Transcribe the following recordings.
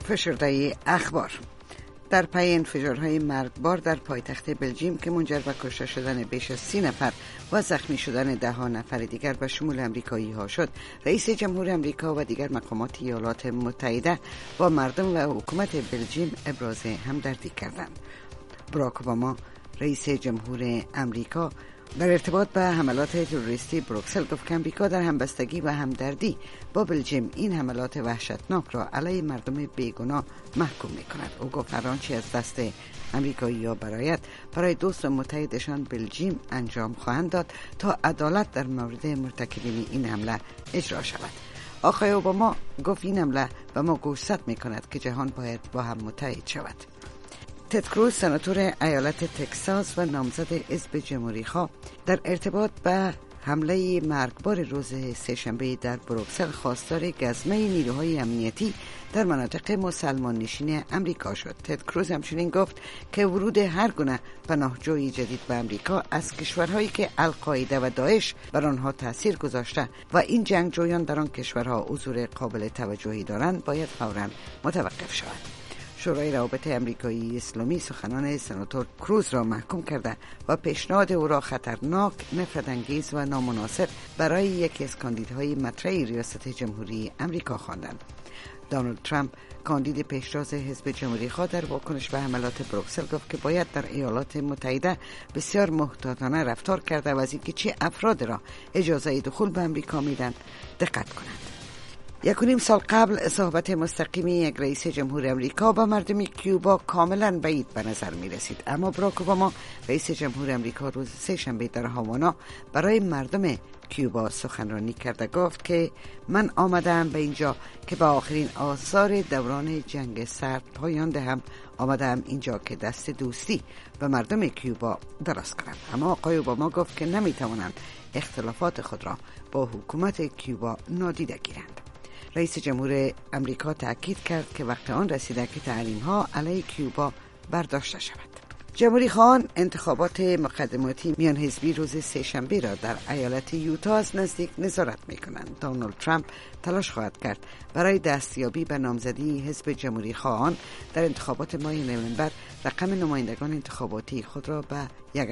فشرده اخبار. در پی انفجارهای مرگبار در پایتخت بلژیم که منجر به کشته شدن بیش از 30 نفر و زخمی شدن 10 نفر دیگر به شمول امریکایی ها شد، رئیس جمهور امریکا و دیگر مقامات ایالات متحده با مردم و حکومت بلژیم ابراز همدردی کردند. باراک اوباما رئیس جمهور امریکا در ارتباط به حملات تروریستی بروکسل گفت که امریکا در همبستگی و همدردی با بلژیم این حملات وحشتناک را علیه مردم بیگناه محکوم می‌کند. او گفت هر آنچه از دست امریکایی‌ها برای دوست متحدشان بلژیم انجام خواهند داد تا عدالت در مورد مرتکبین این حمله اجرا شود. آقای اوباما گفت این حمله به ما گوشزد می‌کند که جهان باید با هم متحد شود. تد کروز سناتور ایالت تگزاس و نامزد حزب جمهوری‌خواه در ارتباط به حمله مرگبار روز سه‌شنبه در بروکسل خواستار گزمه نیروهای امنیتی در مناطق مسلمان نشین امریکا شد. تد کروز همچنین گفت که ورود هر گونه پناهجوی جدید به امریکا از کشورهایی که القاعده و داعش بر آنها تاثیر گذاشته و این جنگجویان در آن کشورها حضور قابل توجهی دارند باید فوراً متوقف شود. شورای روابط امریکایی اسلامی سخنان سناتور کروز را محکوم کرده و پیشنهاد او را خطرناک، نفرت‌انگیز و نامناسب برای یکی از کاندیدهای مطرح ریاست جمهوری امریکا خواندند. دونالد ترامپ کاندید پیشتاز حزب جمهوری‌خواه در واکنش به حملات بروکسل گفت که باید در ایالات متحده بسیار محتاطانه رفتار کرده و از اینکه چه افراد را اجازه دخول به امریکا میدن دقت کنند. 1.5 سال قبل صحبت مستقیمی یک رئیس جمهور امریکا با مردم کیوبا کاملا بعید به نظر می رسید، اما باراک اوباما رئیس جمهور امریکا روز سه‌شنبه در هاوانا برای مردم کیوبا سخنرانی کرده گفت که من آمدم به اینجا که به آخرین آثار دوران جنگ سرد پایان دهم، آمدم اینجا که دست دوستی به مردم کیوبا دراز کنم. اما آقای اوباما گفت که نمی توانند اختلافات خود را با حکومت کیوبا نادیده گیرند. رئیس جمهور امریکا تأکید کرد که وقت آن رسیده که تحریم‌ها علیه کیوبا برداشته شود. جمهوری خواهان انتخابات مقدماتی میان حزبی روز سه‌شنبه را در ایالت یوتا از نزدیک نظارت می‌کنند. دونالد ترامپ تلاش خواهد کرد برای دستیابی به نامزدی حزب جمهوری خواهان در انتخابات ماه نوامبر رقم نمایندگان انتخاباتی خود را به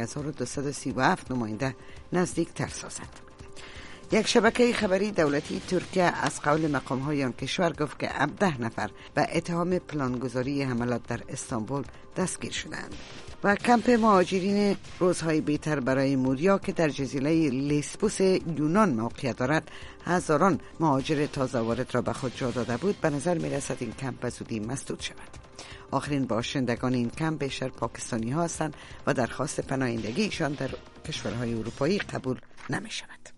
1237 نماینده نزدیک تر سازد. یک شبکه خبری دولتی ترکیه از قول مقام‌های آن کشور گفت که 17 نفر به اتهام پلانگذاری حملات در استانبول دستگیر شدند. و کمپ مهاجرین روزهای بهتر برای موریا که در جزیره لیسبوس یونان موقعیت دارد هزاران مهاجر تازه وارد را به خود جا داده بود، به نظر می رسد این کمپ به زودی مسدود شود. آخرین باشندگان این کمپ بیشتر پاکستانی ها هستند و درخواست پناهندگیشان در کشورهای اروپایی قبول نمی شود.